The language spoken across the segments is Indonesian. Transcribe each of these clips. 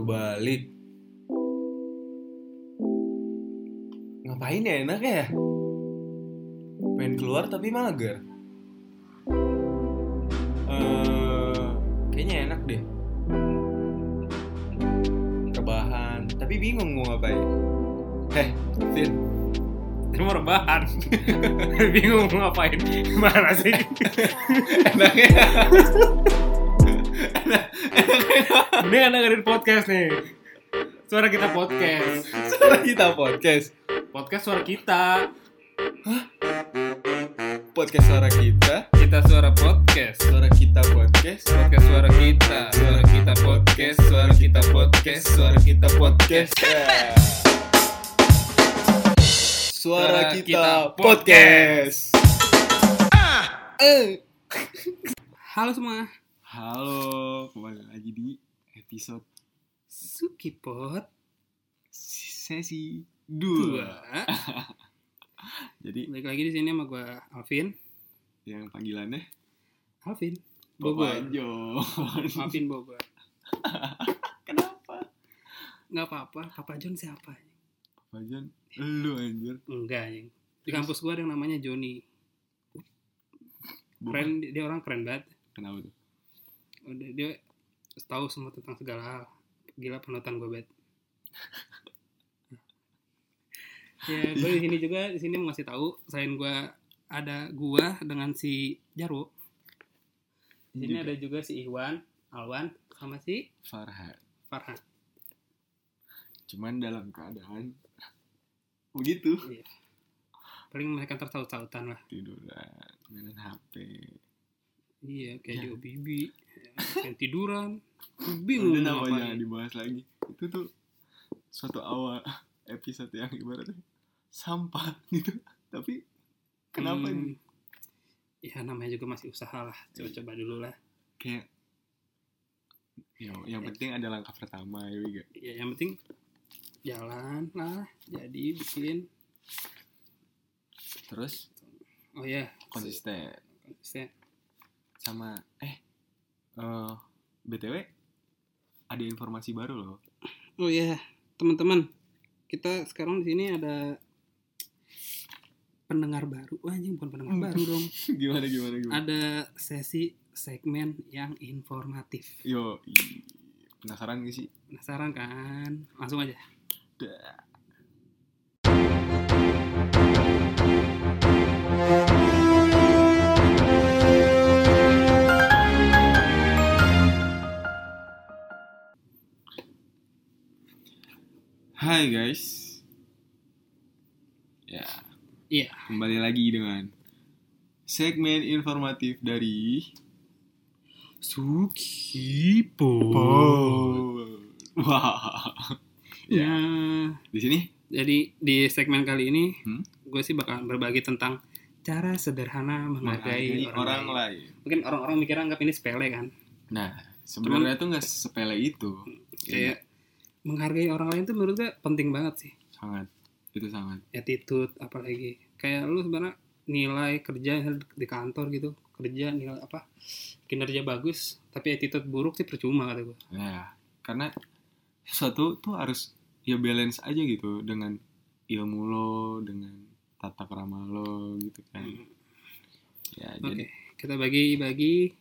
Kebalik. Ngapain ya enak ya? Pengen keluar tapi mager. Kayaknya enak deh. Rebahan, tapi bingung mau ngapain. Vin, Ini mau rebahan. Bingung mau ngapain. Gimana sih? enaknya. Ini kan dengerin podcast nih. Suara kita podcast. Suara kita podcast. Podcast suara kita. Podcast suara kita. Kita suara podcast. Suara kita podcast. Podcast suara kita. Suara kita podcast. Suara kita podcast. Suara kita podcast. Yeah. Suara kita podcast. Halo semua. Halo, kembali lagi di episode Sukipot sesi 2. 2. Jadi Balik lagi di sini sama gue Alvin. yang panggilannya Alvin Bogor. Alvin Bogor. Kenapa? Nggak apa-apa. Papa John siapa? Papa John, lu anjir. Enggak yang di kampus gue ada yang namanya Johnny. Keren, dia orang keren banget. Kenapa tuh? Udah, dia tahu semua tentang segala hal. Gila panutan gue banget. Ya, gue di sini juga mau ngasih tahu. Selain gue ada gue dengan si Jarwo. Di sini ada juga si Iwan, Alwan, sama si Farhan. Cuman dalam keadaan begitu. Iya. Paling mereka tersaut-sautan lah. Tiduran, mainan HP. Iya, kayak Ya. Joe Bibi, kayak tiduran. Bingung Udah mau namanya ngapain. dibahas lagi. Itu tuh suatu awal episode yang ibaratnya sampah gitu. Tapi kenapa nih? Ya namanya juga masih usaha lah. Coba-coba dulu lah. Kayak yang penting ada langkah pertama ya Wiga. Ya yang penting jalan lah. Jadi bikin. Terus Oh ya. konsisten sama BTW ada informasi baru loh. Oh ya, teman-teman. Kita sekarang di sini ada pendengar baru. Wah, anjing bukan pendengar baru dong. Gimana? Ada sesi segmen yang informatif. Yo, penasaran gak sih? Penasaran kan? Langsung aja. Dah. Hai guys. Ya, Iya. kembali lagi dengan segmen informatif dari Sukipot. Wah. Ya, Di sini jadi di segmen kali ini Hmm? gue sih bakal berbagi tentang cara sederhana menghargai orang lain. lain. Mungkin orang-orang mikirnya anggap ini sepele kan. Nah, sebenarnya tuh nggak sepele itu. Kayak menghargai orang lain tuh menurut gue penting banget sih. Itu sangat. Attitude apalagi. Kayak lu sebenarnya nilai kerja di kantor gitu, kerja nilai apa? Kinerja bagus, tapi attitude buruk sih percuma kata gue. Ya, karena sesuatu tuh harus ya balance aja gitu dengan ilmu lo, dengan tata krama lo gitu kan. Ya, Oke, kita bagi-bagi.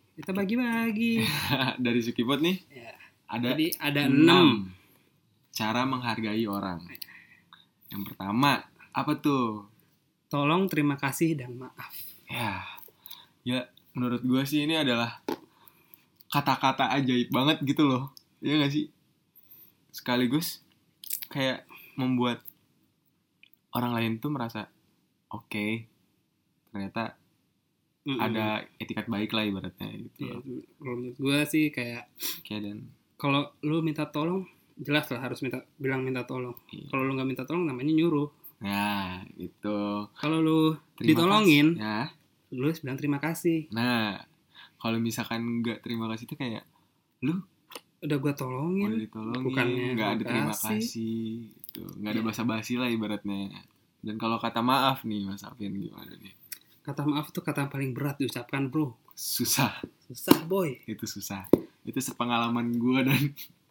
dari Sukipot nih Ya. ada Jadi ada 6. cara menghargai orang. Yang pertama, apa tuh? Tolong, terima kasih, dan maaf. Ya menurut gue sih ini adalah kata-kata ajaib banget gitu loh. Iya gak sih? Sekaligus kayak membuat orang lain tuh merasa oke, ternyata ada etikat baik lah ibaratnya gitu. Ya, kalau menurut gue sih kayak Dan kalau lu minta tolong, jelas lah harus bilang minta tolong. Iya. Kalau lu nggak minta tolong namanya nyuruh. nah itu Kalau lu terima ditolongin, kasih. Ya. lu harus bilang terima kasih. Nah, kalau misalkan nggak terima kasih itu kayak lu Udah gue tolongin, udah ditolongin, bukannya nggak ada terima makasih. kasih, gitu. Nggak ada Iya. basa-basi lah ibaratnya. Dan kalau kata maaf nih Mas Alvin gimana nih? Kata maaf itu kata yang paling berat diucapkan, bro. Susah, Susah, boy. itu susah. Itu sepengalaman gue dan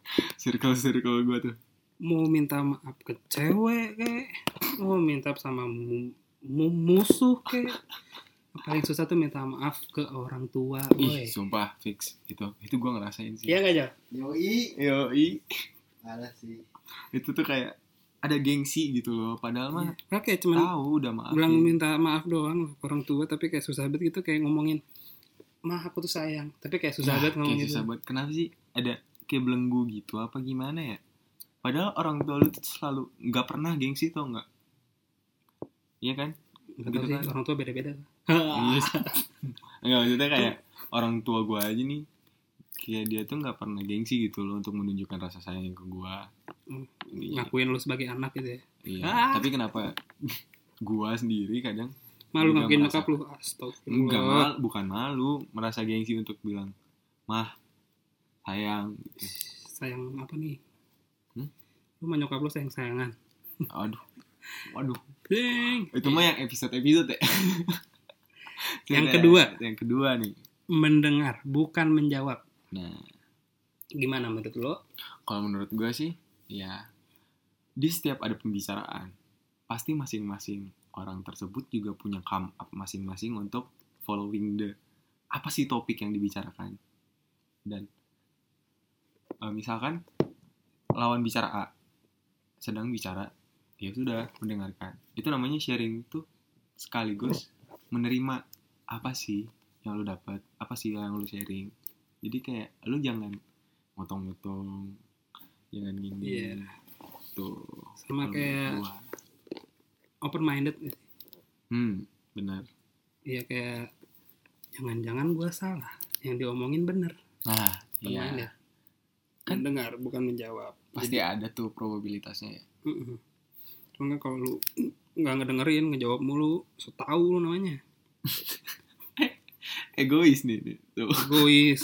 circle gue tuh. Mau minta maaf ke cewek kayak, mau minta sama musuh kayak, paling susah tuh minta maaf ke orang tua. Ih, sumpah fix itu gue ngerasain sih. Iya nggak Jal? Yoi. Malah sih. Itu tuh kayak ada gengsi gitu loh, padahal mah Kayak cuman tahu udah maaf. bilang minta maaf doang ke orang tua, tapi kayak susah banget gitu kayak ngomongin, "Mah, aku tuh sayang." Tapi kayak susah banget ngomong gitu. Susah banget. Kenapa sih ada kayak belenggu gitu apa gimana ya? Padahal orang tua lu tuh selalu nggak pernah gengsi tau nggak? Iya kan? Nggak tahu Gitu sih, kan? orang tua beda-beda. Iya. Enggak, maksudnya kayak orang tua gue aja nih, kayak dia tuh nggak pernah gengsi gitu loh untuk menunjukkan rasa sayang ke gue. Iya. Ngakuin lu sebagai anak gitu ya. Iya. Ah. Tapi kenapa gue sendiri kadang Malu juga ngakuin merasa- nyokap lu. Astagfirullah. enggak bukan malu, merasa gengsi untuk bilang, "Mah, sayang." Gitu. Sayang apa nih? Hmm? Lu sama nyokap lu sayang-sayangan. Waduh. Ding. Itu mah yang episode ya. Yang kedua. Yang kedua nih. Mendengar, bukan menjawab. Nah, Gimana menurut lo? kalau menurut gue sih, ya di setiap ada pembicaraan, pasti masing-masing orang tersebut juga punya come up masing-masing untuk following the apa sih topik yang dibicarakan. Dan misalkan lawan bicara A sedang bicara, ya sudah mendengarkan. Itu namanya sharing tuh sekaligus menerima apa sih yang lu dapat, apa sih yang lu sharing. Jadi kayak lu jangan motong-motong, jangan gini. Iya. Tuh. Sama kalau kayak gua. open minded. Benar. Iya, kayak jangan-jangan gue salah, yang diomongin bener. Nah, Open iya. minded. Kan dengar, bukan menjawab. Pasti ada tuh probabilitasnya ya. Cuma kan kalau lu nggak ngedengerin, ngejawab mulu, so tau lu namanya. Egois nih. Tuh. Egois.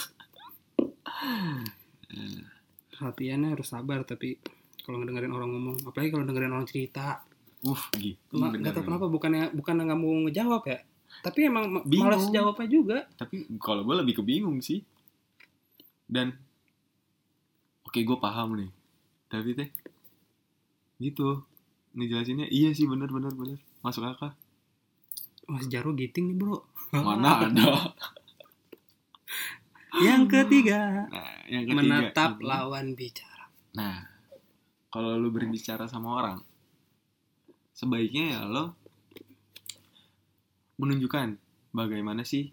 Perhatiannya harus sabar, tapi kalau ngedengerin orang ngomong, apalagi kalau dengerin orang cerita, Gitu. nggak tahu kenapa, bukan nggak mau ngejawab ya, tapi emang Bingung. malas jawabnya juga. Tapi kalau gue lebih kebingung sih. Dan oke, gue paham nih. Tapi teh gitu ngejelasinnya, iya sih bener masuk akal. Mas Jaro giting nih bro. Mana ada. Yang ketiga, Nah, yang ketiga, menatap lawan bicara. Nah, kalau lu berbicara sama orang, sebaiknya ya lo menunjukkan bagaimana sih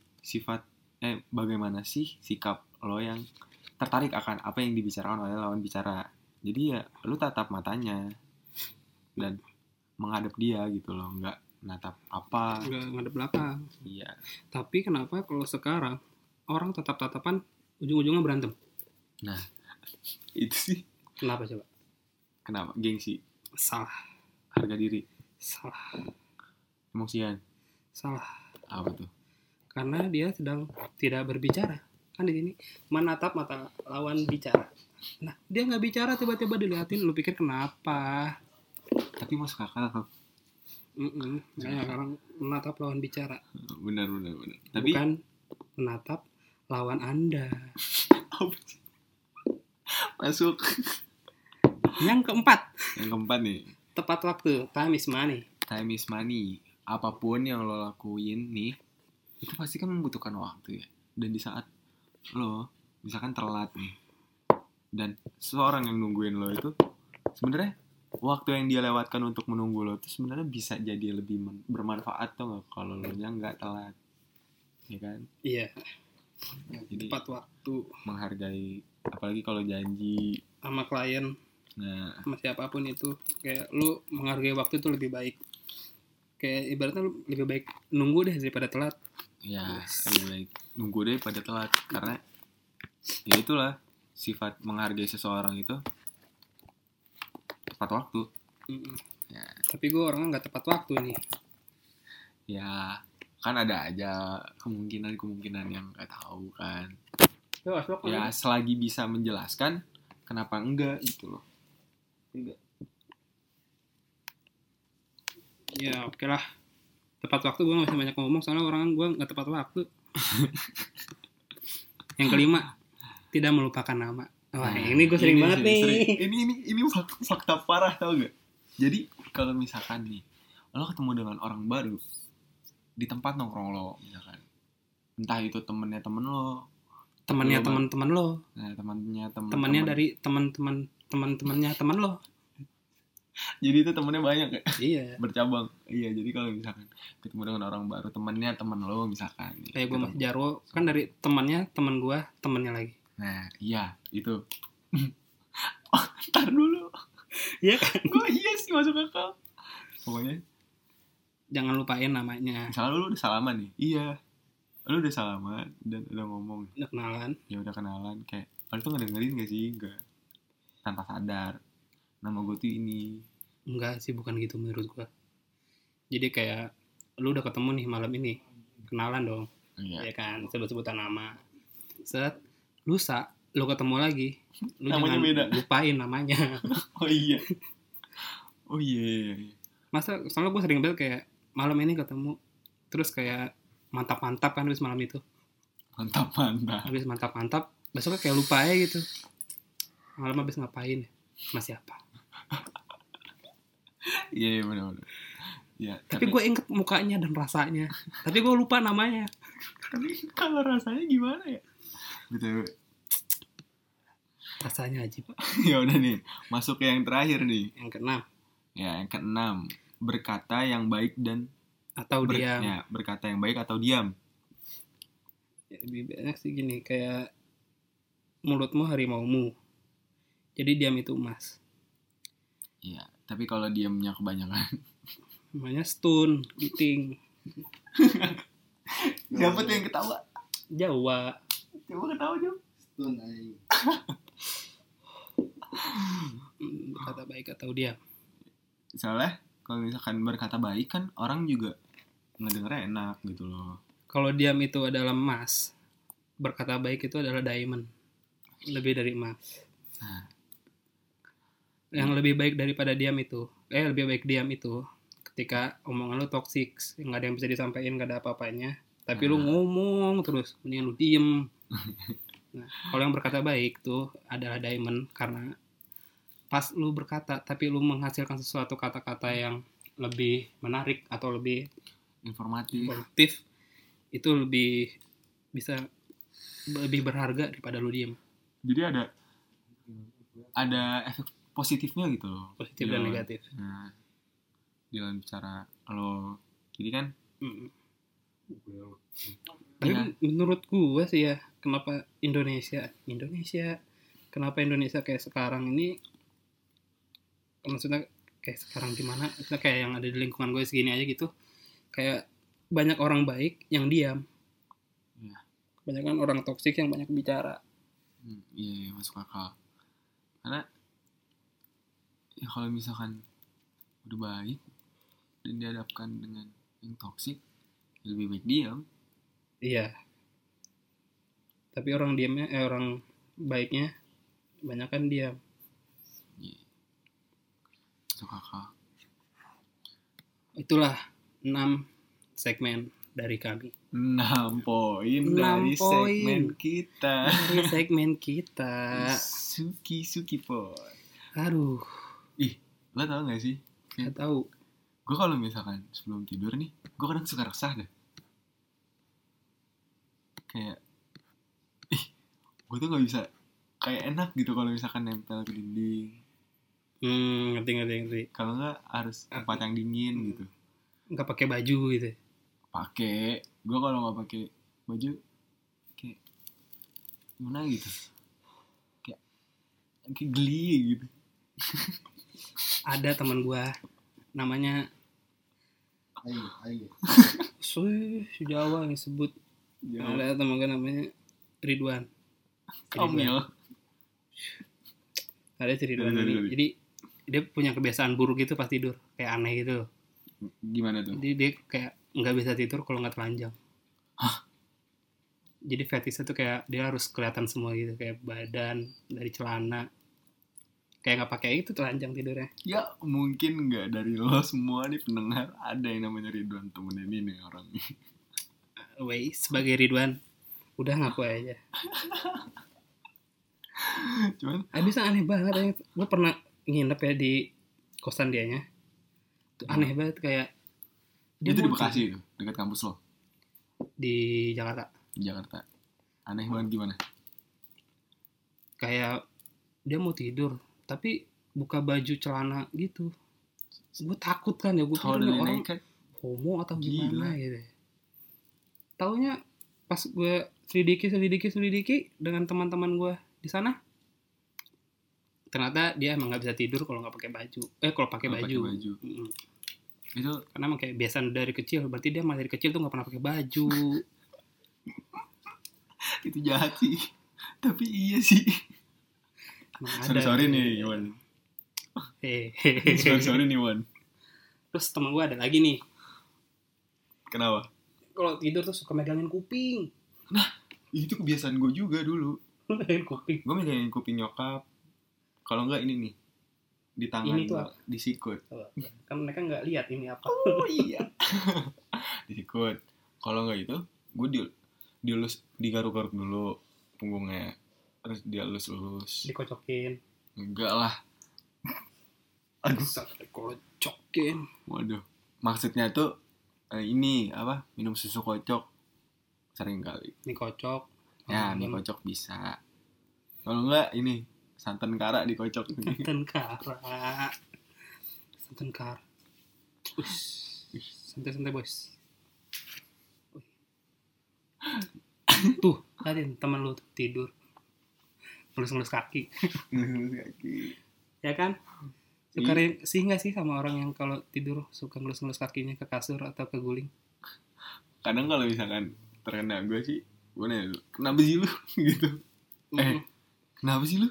sikap lo yang tertarik akan apa yang dibicarakan oleh lawan bicara. Jadi ya lu tatap matanya dan menghadap dia gitu loh, nggak natap apa. Nggak ngadep belakang. Iya. Tapi kenapa kalau sekarang orang tatap-tatapan ujung-ujungnya berantem? Nah, itu sih Kenapa coba? kenapa? Gengsi, Salah. harga diri, Salah. emosian, Salah. apa tuh? Karena dia sedang tidak berbicara. Kan di sini menatap mata lawan bicara. Nah, dia nggak bicara, tiba-tiba diliatin, lu pikir kenapa? Tapi masuk akal kok. Makanya orang menatap lawan bicara, Benar. Tapi bukan menatap lawan Anda. masuk. Yang keempat, Yang keempat nih, tepat waktu. Time is money. time is money. Apapun yang lo lakuin nih, itu pasti kan membutuhkan waktu ya. Dan di saat lo misalkan telat nih, dan seorang yang nungguin lo itu, sebenarnya waktu yang dia lewatkan untuk menunggu lo itu sebenarnya bisa jadi lebih bermanfaat tuh nggak kalau lo nya nggak telat, ya kan? Iya, Jadi tepat waktu. menghargai, apalagi kalau janji. Sama klien, Nah, sama siapapun itu, kayak lu menghargai waktu itu lebih baik. Kayak ibaratnya lu lebih baik nunggu deh daripada telat. ya lebih baik nunggu deh pada telat, karena ya itulah sifat menghargai seseorang itu tepat waktu. Ya. Tapi gue orangnya nggak tepat waktu nih. Ya kan ada aja kemungkinan yang nggak tahu kan. Ya selagi bisa menjelaskan, kenapa enggak gitu loh. Enggak. Ya oke lah. Tepat waktu gue gak bisa banyak ngomong, soalnya orang gue gak tepat waktu. Yang kelima, tidak melupakan nama. Wah, ini gue sering banget nih. Ini fakta parah, tau gak? Jadi kalau misalkan nih lo ketemu dengan orang baru di tempat nongkrong lo misalkan, entah itu temennya temen lo, Temennya teman-teman lo, nah temannya temennya dari teman-temannya teman lo. jadi itu temennya banyak ya. Iya. Bercabang. Iya, jadi kalau misalkan ketemu dengan orang baru, temennya temen lo misalkan. Kayak gue Mas Jarwo kan dari temannya teman gue, temennya lagi. Nah, iya itu. Oh, ntar dulu. Iya kan? Oh iya sih, masuk akal. Pokoknya Jangan lupain namanya. misalnya lu udah salaman nih. Iya. Lu udah salaman dan udah ngomong. Udah kenalan. Ya udah kenalan, kayak lu tuh ngedengerin gak sih? Enggak. Tanpa sadar. Nama gue tuh ini. Enggak sih, bukan gitu menurut gue. Jadi kayak lu udah ketemu nih malam ini, kenalan dong. Iya. Ya kan, sebut-sebutan nama. Set, lusa lu ketemu lagi, lu Namanya jangan beda. lupain namanya. Oh iya. Oh iya. Masa soalnya gue sering banget kayak malam ini ketemu, terus kayak mantap-mantap kan habis malam itu. Mantap. Habis mantap-mantap, besoknya kayak lupa aja gitu. Malam habis ngapain? Masih apa? Iya, benar-benar. Ya, Tapi gue inget mukanya dan rasanya. Tapi gue lupa namanya. tapi kalau rasanya gimana ya? Gitu. Rasanya aja, Pak. Ya udah nih, masuk ke yang terakhir nih. Yang keenam. Ya, yang keenam, berkata yang baik dan Atau diam. Ya, berkata yang baik atau diam. Ya, lebih banyak sih gini, kayak mulutmu harimaumu. Jadi diam itu emas. Iya, tapi kalau diamnya kebanyakan. Namanya stun, giting. Siapa tuh yang ketawa? Jawa. Coba ketawa, Jom. Stun aing. Kata baik atau diam. Soalnya kalau misalkan berkata baik kan orang juga ngedengernya enak gitu loh. Kalau diam itu adalah emas, berkata baik itu adalah diamond. Lebih dari emas. Nah, Yang lebih baik daripada diam itu, lebih baik diam itu ketika omongan lu toxic, nggak ada yang bisa disampaikan, nggak ada apa-apanya, tapi lu ngomong terus, mendingan lu diem. Nah, kalau yang berkata baik tuh adalah diamond, karena pas lu berkata tapi lu menghasilkan sesuatu kata-kata yang lebih menarik atau lebih informatif. produktif, itu lebih bisa lebih berharga daripada lu diem. Jadi ada efek positifnya gitu loh. Positif dan negatif. Nah, di dalam cara lo jadi kan. Tapi Ya. menurut gue sih ya, kenapa Indonesia kayak sekarang ini, maksudnya kayak sekarang di mana, maksudnya kayak yang ada di lingkungan gue segini aja gitu, kayak banyak orang baik yang diam, Ya. kebanyakan orang toksik yang banyak bicara. Iya, masuk akal. Karena ya kalau misalkan udah baik dan dihadapkan dengan yang toksik, lebih baik diam. Iya. Tapi orang baiknya banyak kan diam. Iya. Masuk akal. Itulah 6 segmen dari kami. 6 poin 6 dari poin. segmen kita. Dari segmen kita. Suki poin. Aduh, Ih, lo tau gak sih? nggak tahu. Gue kalau misalkan sebelum tidur nih, gue kadang suka resah deh. Kayak, gue tuh gak bisa, kayak enak gitu kalau misalkan nempel ke dinding. Ngerti. Kalau nggak harus tempat yang dingin gitu. Nggak pakai baju gitu. Pakai, gue kalau nggak pakai baju, kayak gimana gitu. Kayak geli gitu. Ada teman gue, namanya Aing. si Jawa yang sebut. Ada teman gue namanya Ridwan. Kamil. Ada si Ridwan ini. Jadi dia punya kebiasaan buruk gitu pas tidur, kayak aneh gitu. Gimana tuh? Jadi dia kayak nggak bisa tidur kalau nggak telanjang. Jadi fetishnya tuh kayak dia harus kelihatan semua gitu, kayak badan dari celana. Kayak nggak pakai itu telanjang tidurnya. Ya mungkin nggak dari lo semua nih pendengar ada yang namanya Ridwan, temen ini nih orang. Sebagai Ridwan, udah ngaku aja. Cuman Abisnya aneh banget ya. Gue pernah nginep ya di kosan dianya. Tuh aneh banget kayak itu di mau Bekasi itu, dekat kampus lo di Jakarta. di Jakarta. Aneh banget gimana? Kayak dia mau tidur tapi buka baju celana gitu. Gue takut kan ya, gue Kalau pikir dari nih orang naik kan homo atau Gila. gimana gitu. Taunya pas gue selidiki dengan teman-teman gue di sana, ternyata dia emang nggak bisa tidur kalau nggak pakai baju. Kalau pakai Kalau baju. pakai baju. Mm. itu Karena emang kayak biasa dari kecil, berarti dia masih dari kecil tuh nggak pernah pakai baju. itu jahat sih. Tapi iya sih. Emang ada. Sorry gitu. nih Wan. Hehehe. sorry nih Wan. Terus teman gue ada lagi nih, Kenapa? kalau tidur tuh suka megangin kuping. Itu kebiasaan gue juga dulu. Megangin kuping. Gue megangin kuping nyokap. Kalau enggak ini nih di tangan Ini tuh gua, di sikut. Kan mereka nggak lihat ini apa. Oh iya. Di sikut. Kalau enggak itu gue dielus digaruk-garuk dulu punggungnya. Terus dia elus-elus. Dikocokin. Enggak lah. Aduh. Sampai kocokin. Waduh. Maksudnya tuh ini apa? Minum susu kocok. Sering kali. Mie kocok. Ya, mie kocok bisa. Kalau enggak ini santan kara dikocok. Santan kara. Santan kara. Santai-santai bos. Tuh, liatin teman lu tuh tidur. Ngelus-ngelus kaki. Kaki. Ya kan? Suka sih nggak sih sama orang yang kalau tidur suka ngelus-ngelus kakinya ke kasur atau ke guling? Kadang kalau misalkan terkena gue sih, gue nanya, kenapa sih lu? Gitu. Kenapa sih lu?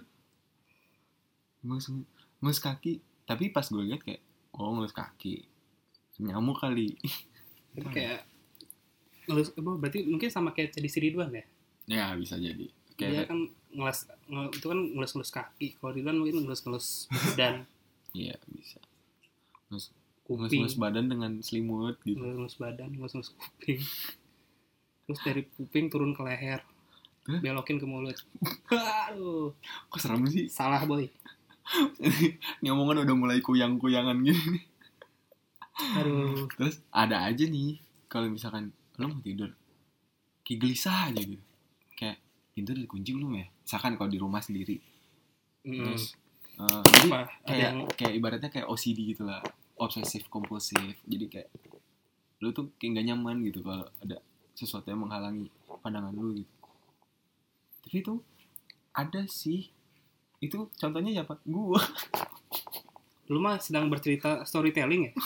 Ngelus kaki. Tapi pas gue liat kayak, oh ngelus kaki. Nyamuk kali. Itu kayak ngelus, berarti mungkin sama kayak jadi Ridwan ya? Ya bisa jadi. Dia Kayak kan itu kan ngelus-ngelus kaki. Kalau Ridwan mungkin ngelus-ngelus badan, iya bisa. kuping, Ngelus badan dengan selimut gitu. ngelus badan, ngelus kuping. Terus dari kuping turun ke leher, belokin ke mulut. Aduh, Kok serem sih? salah boy. Ini omongan udah mulai kuyang-kuyangan gini. Aduh, Terus ada aja nih kalau misalkan lo mau tidur kayak gelisah aja gitu. Kayak pintu udah dikunci belum ya? Misalkan kalau di rumah sendiri. Terus jadi apa? Ada kayak ibaratnya kayak OCD gitu lah, obsesif kompulsif. Jadi kayak lu tuh kayak gak nyaman gitu kalau ada sesuatu yang menghalangi pandangan lu gitu. Tapi itu ada sih. Itu contohnya siapa? Gua. lu mah sedang bercerita storytelling ya?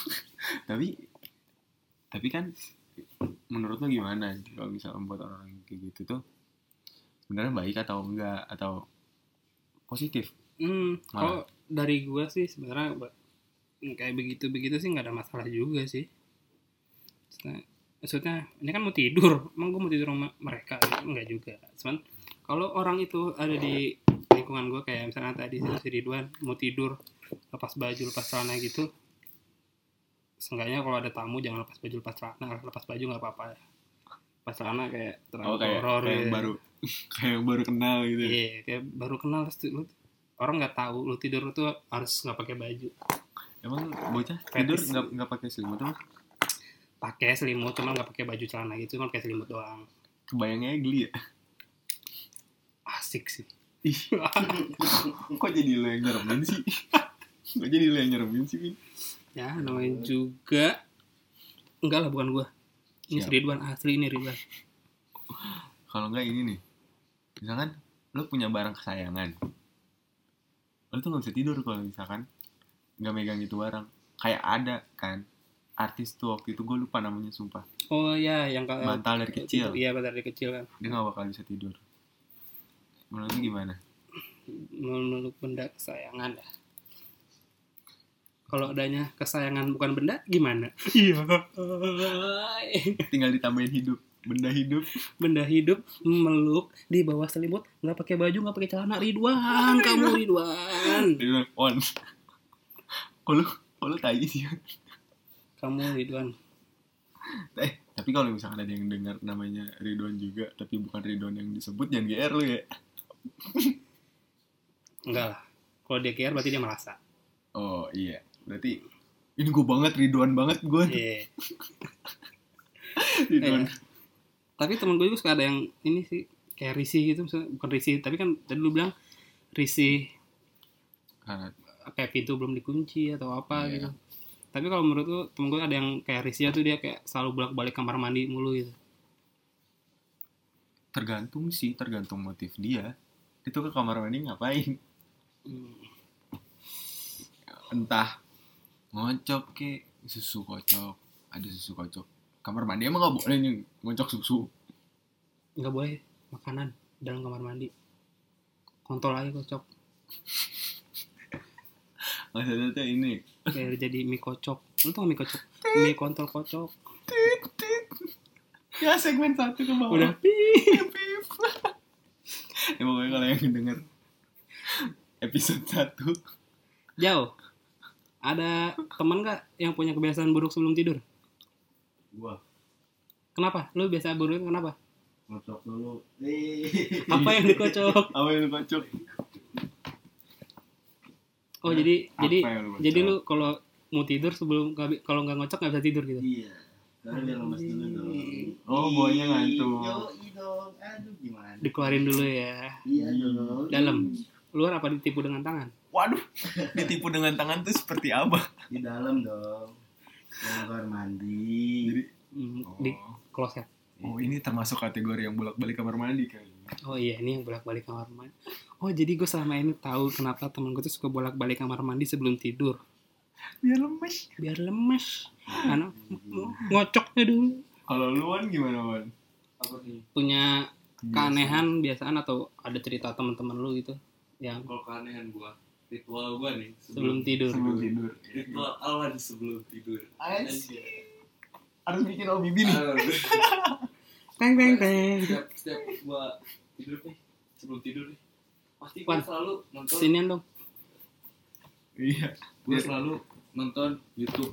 Tapi kan menurut lu gimana kalau misalnya buat orang kayak gitu tuh sebenarnya baik atau enggak atau positif? Kalau dari gue sih sebenarnya kayak begitu sih nggak ada masalah juga sih. Maksudnya ini kan mau tidur, emang gue mau tidur sama mereka? Enggak juga. Cuman kalau orang itu ada di lingkungan gue kayak misalnya tadi si Ridwan mau tidur lepas baju lepas celana gitu, seenggaknya kalau ada tamu jangan lepas baju lepas celana. Lepas baju nggak apa-apa ya. Lepas celana kayak terlalu horor kayak gitu. baru kayak yang baru kenal gitu. Iya, kayak baru kenal terus lu orang nggak tahu lu tidur tuh harus nggak pakai baju. Emang bocah tidur nggak pakai selimut tuh? Pakai selimut cuma nggak pakai baju celana gitu, cuma pakai selimut doang. Kebayangnya geli ya. Asik sih. Ih, kok jadi lo yang nyeremin sih? Kok jadi lo yang nyeremin sih, Min? Ya namanya juga enggak lah, bukan gua. Ini Siap. Ridwan, asli ini Ridwan. Kalau enggak ini nih, misalkan lo punya barang kesayangan, lo tuh nggak bisa tidur kalau misalkan nggak megang itu barang. Kayak ada kan artis tuh waktu itu, gue lupa namanya sumpah. Oh ya, yang Bantal dari kecil. Iya, bantal dari kecil kan. Dia nggak bakal bisa tidur. Menurut lo gimana? Menurut benda kesayangan ya. Kalau adanya kesayangan bukan benda gimana? Iya. Tinggal ditambahin hidup, benda hidup. Benda hidup meluk di bawah selimut, nggak pakai baju, nggak pakai celana. Ridwan, kamu Ridwan. Dia bilang, on. Kalau tai sih. Kamu Ridwan. Tapi kalau misalkan ada yang dengar namanya Ridwan juga, tapi bukan Ridwan yang disebut, jangan GR lu ya. Enggak lah. Kalau dia care berarti dia merasa. Oh iya, berarti ini gue banget, Ridwan banget gue. Iya. Ridwan. Tapi temen gue juga suka ada yang ini sih kayak risih gitu, misalnya, bukan risih, tapi kan tadi lu bilang risih Karena kayak pintu belum dikunci atau apa Iya. gitu. Tapi kalau menurut lu temen gue ada yang kayak risihnya tuh dia kayak selalu bolak-balik kamar mandi mulu gitu. tergantung motif dia. Itu ke kamar mandi ngapain? Entah ngocok ke susu kocok, ada susu kocok. Kamar mandi emang nggak boleh nih ngocok susu. Nggak boleh makanan dalam kamar mandi. Kontol aja kocok. Maksudnya tuh ini. Kayak jadi mie kocok. Lu tau mie kocok? Mie kontol kocok. Ya segmen 1 ke bawah. Udah Pip. Ya pokoknya kalau yang denger episode 1 jauh. Ada teman nggak yang punya kebiasaan buruk sebelum tidur? Gua Kenapa? Lu biasa buruk kenapa? ngocok dulu. Apa yang dikocok? apa yang lu kocok? Oh jadi Apa jadi yang lu kocok? jadi lu kalau mau tidur sebelum kalau nggak ngocok nggak bisa tidur gitu? Iya. Karena biar lemes dulu dong. Oh, bawahnya ngantuk. Yoi dong. Aduh gimana? Dikeluarin dulu ya. Iya dong. Dalam. Luar apa ditipu dengan tangan? Waduh, ditipu dengan tangan tuh seperti apa? Di dalam dong. Yang kamar mandi. Jadi Di kloset. oh ini termasuk kategori yang bolak-balik kamar mandi kayaknya. Oh iya, ini yang bolak-balik kamar mandi. Oh, jadi gue selama ini tahu kenapa temen gue tuh suka bolak-balik kamar mandi sebelum tidur. Biar lemes. Biar lemes. Karena ngocoknya dulu. Kalau lu Wan gimana Wan? Apa nih? Punya keanehan biasaan atau ada cerita teman-teman lu gitu yang Kalau keanehan gua, ritual gua nih sebelum tidur. Sebelum tidur. ritual awan sebelum tidur. Asik. Harus bikin OBB nih. Teng teng teng. Setiap gua tidur nih, sebelum tidur nih, pasti Wan, gua selalu nonton. Sinian dong. Iya. Gua selalu nonton YouTube.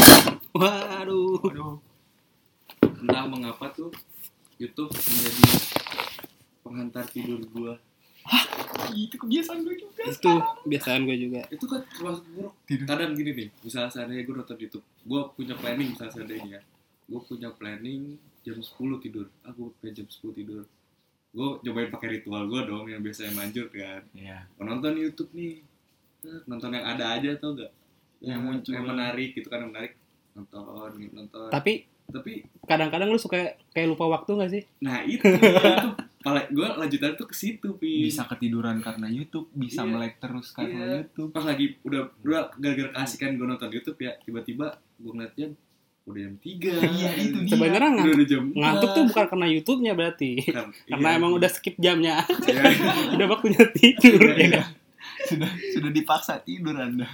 Waduh. Aduh. Entah mengapa tuh YouTube menjadi penghantar tidur gua. Itu kebiasaan gue juga. Itu kebiasaan gue juga. Itu kan termasuk buruk. Tidur. Kadang gini nih, misalnya seandainya gua nonton YouTube, gua punya planning misalnya seandainya, gua punya planning jam 10 tidur. Aku pengen jam 10 tidur. Gua cobain pakai ritual gua dong yang biasanya manjur kan. Iya. Mau nonton YouTube nih, nonton yang ada aja tau gak? Yang muncul. yang menarik gitu kan, yang menarik nonton. Tapi Tapi kadang-kadang lu suka kayak lupa waktu gak sih? nah itu gue lanjutan tuh ke situ pi. Bisa ketiduran karena YouTube, bisa Iya. melek terus karena Iya. YouTube. Pas lagi udah gara-gara keasikan gue nonton YouTube ya, tiba-tiba gue ngeliat jam udah jam 3. Iya, itu dia. Sebenarnya Udah jam 4. ngantuk tuh bukan karena YouTube-nya berarti. Karena Iya. emang udah skip jamnya. Iya. Udah waktunya tidur ya kan? sudah dipaksa tidur Anda.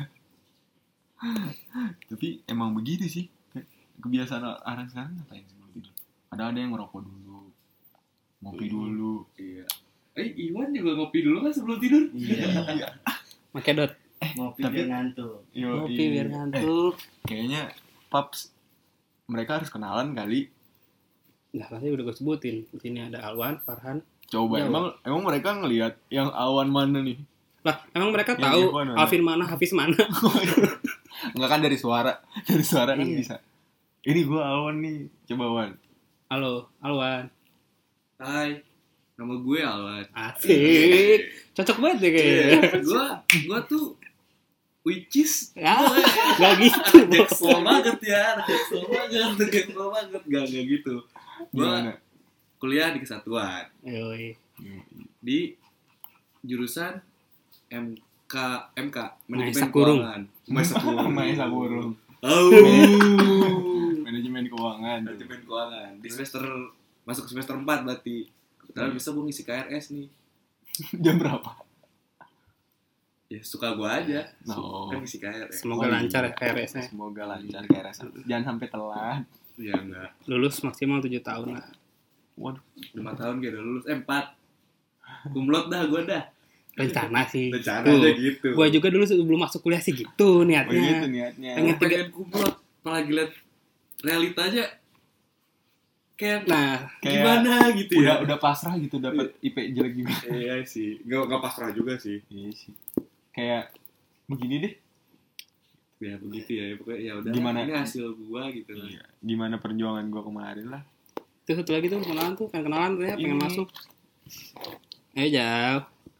Tapi emang begitu sih. Kebiasaan orang sekarang ngapain sebelum tidur? Ada yang ngerokok dulu, ngopi dulu. Iya. Iwan juga ngopi dulu kan sebelum tidur. Iya. Pakai dot. Ngopi Tapi- biar ngantuk. Ngopi biar ngantuk. Kayaknya Paps mereka harus kenalan kali. Nah, pasti udah gue sebutin. Di sini ada Alwan, Farhan. Coba Ya, emang mereka ngelihat yang awan mana nih? Lah, emang mereka Ya, tahu Irfan ada. Alvin mana, Hafiz mana? Enggak kan dari suara. Dari suara kan Iya. bisa. Ini gua awan nih. Coba Wan. Halo, Alwan. Hai, nama gue Alwan. Asik. Cocok banget deh kayaknya. Gue tuh which is Ya, gak gitu. anak jaksel banget ya, anak jaksel banget, gak gitu. Gue Gimana? kuliah di Kesatuan Yoi. di jurusan MK Maesa Kurung. Maesa Kurung. Maesa Kurung. Manajemen keuangan. Manajemen keuangan. Di masuk semester 4 berarti. Kebetulan bisa gue ngisi KRS nih. Jam berapa? Ya suka gue aja. No. Kan ngisi KRS. Semoga lancar ya KRS-nya. Semoga lancar KRS. Jangan sampai telat. Ya enggak. Lulus maksimal 7 tahun lah. Waduh. 5 tahun gue udah lulus. 4. Kumlot dah gue dah. Rencana sih. Rencana Tuh. aja gitu. Gua juga dulu sebelum masuk kuliah sih gitu Oh niatnya. gitu niatnya. Pengen- pengen kumlot. Apalagi liat realita aja. Kayak Nah, gimana gitu ya. Udah pasrah gitu dapat IP jelek juga. Iya sih. Gak pasrah juga sih. Iya sih. kayak begini deh. Ya begitu ya, pokoknya ya udah. Gimana? Ini hasil gua gitu lah. Iya. Gimana perjuangan gue kemarin lah. Terus satu lagi tuh kenalan tuh, pengen tuh ya, pengen Ini. masuk. Jauh.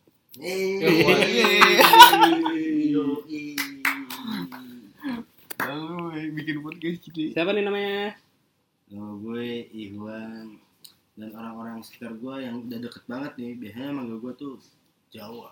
Lalu bikin podcast gini. Siapa nih namanya? Gue Iwan dan orang-orang sekitar gue yang udah deket banget nih biasanya manggil gue tuh Jawa.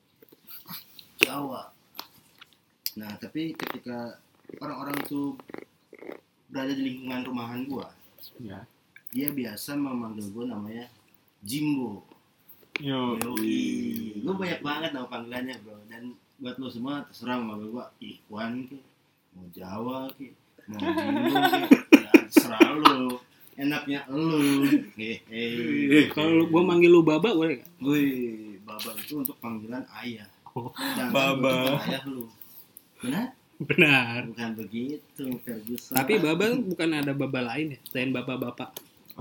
Nah tapi ketika orang-orang itu berada di lingkungan rumahan gue, Ya. dia biasa memanggil gue namanya Jimbo. Yo. Gue banyak banget nama panggilannya bro. Dan buat lo semua terserah mau manggil gue Iwan ke, mau Jawa ke, mau Jimbo ke, ya terserah lo. Enaknya lu. Kalau gua manggil lu Baba boleh gak? Wih, Baba itu untuk panggilan ayah. Jangan Baba. untuk ayah lu. Benar? Benar. Bukan begitu, Ferguson. Tapi Baba bukan ada Baba lain ya, selain Bapak-bapak.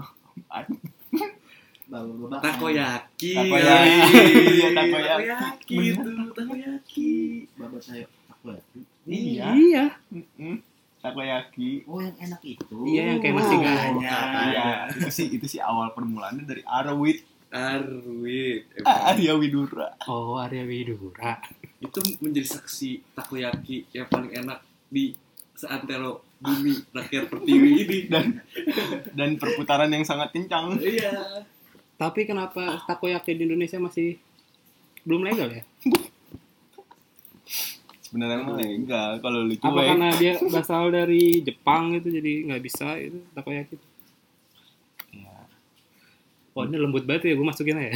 Baba. Takoyaki. Iya, takoyaki. Takoyaki itu, takoyaki. Baba saya takoyaki. Iya. Takoyaki. Oh, yang enak itu. Iya, yang kayak nasi ganya. Iya, itu sih awal permulaannya dari Arwit. Arwit. Arya Widura. Oh, Arya Widura. Itu menjadi saksi takoyaki yang paling enak di seantero bumi rakyat pertiwi ini. Dan perputaran yang sangat kencang. Iya. Tapi kenapa takoyaki di Indonesia masih belum legal ya? Sebenarnya mah enggak kalau lu Apa cuek. karena dia berasal dari Jepang itu jadi nggak bisa itu takoyaki? Iya. Oh ini lembut banget ya, gue masukin aja.